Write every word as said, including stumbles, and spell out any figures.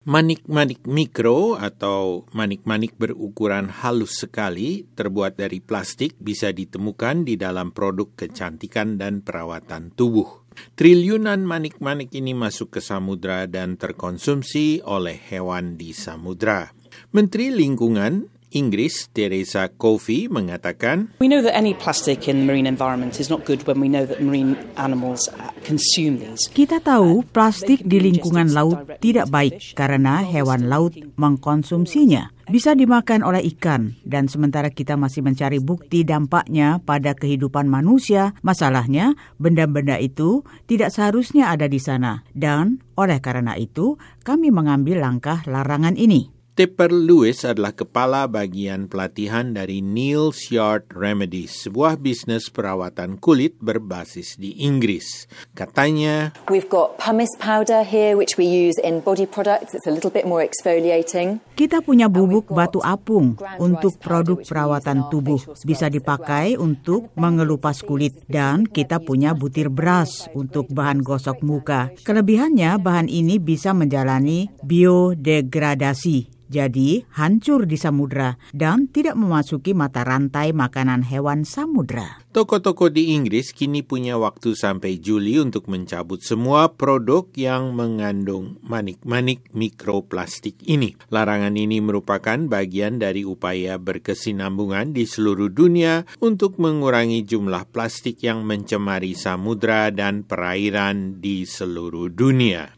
Manik-manik mikro atau manik-manik berukuran halus sekali terbuat dari plastik bisa ditemukan di dalam produk kecantikan dan perawatan tubuh. Triliunan manik-manik ini masuk ke samudra dan terkonsumsi oleh hewan di samudra. Menteri Lingkungan Inggris Theresa Coffey mengatakan, We know that any plastic in the marine environment is not good when we know that marine animals consume these. Kita tahu plastik di lingkungan laut tidak baik karena hewan laut mengkonsumsinya. Bisa dimakan oleh ikan, dan sementara kita masih mencari bukti dampaknya pada kehidupan manusia, masalahnya benda-benda itu tidak seharusnya ada di sana. Dan oleh karena itu, kami mengambil langkah larangan ini. Tipper Lewis adalah kepala bagian pelatihan dari Neal's Yard Remedies, sebuah bisnis perawatan kulit berbasis di Inggris. Katanya, We've got pumice powder here which we use in body products. It's a little bit more exfoliating. Kita punya bubuk batu apung untuk produk perawatan tubuh. Bisa dipakai untuk mengelupas kulit. Dan kita punya butir beras untuk bahan gosok muka. Kelebihannya, bahan ini bisa menjalani biodegradasi. Jadi hancur di samudra dan tidak memasuki mata rantai makanan hewan samudra. Toko-toko di Inggris kini punya waktu sampai Juli untuk mencabut semua produk yang mengandung manik-manik mikroplastik ini. Larangan ini merupakan bagian dari upaya berkesinambungan di seluruh dunia untuk mengurangi jumlah plastik yang mencemari samudra dan perairan di seluruh dunia.